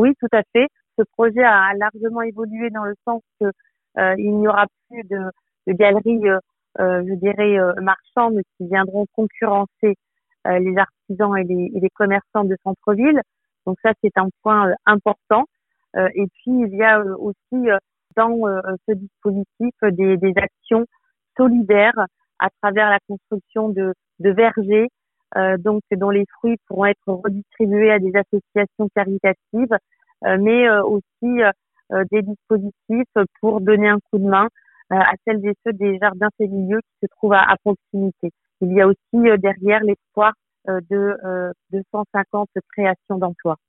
Oui, tout à fait. Ce projet a largement évolué dans le sens que il n'y aura plus de galeries, je dirais, marchandes qui viendront concurrencer les artisans et les commerçants de centre-ville. Donc ça, c'est un point important. Et puis, il y a aussi dans ce dispositif des actions solidaires à travers la construction de vergers, donc dont les fruits pourront être redistribués à des associations caritatives, mais aussi des dispositifs pour donner un coup de main à celles et ceux des jardins familiaux qui se trouvent à proximité. Il y a aussi derrière l'espoir de 250 créations d'emplois.